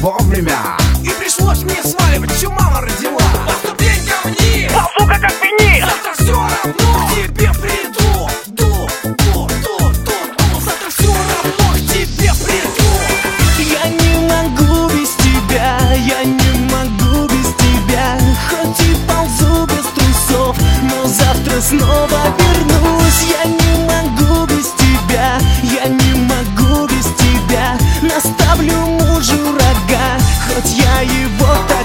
вовремя. И пришлось мне сваливать, что мама родила. Поступень ко мне, сука, как финист. завтра все равно к тебе приду. Завтра все равно к тебе приду. Я не могу без тебя, я не могу без тебя. Хоть и ползу без трусов, но завтра снова вернусь. Я не могу без тебя, я не могу без тебя. Наставлю мужу рога, хоть я его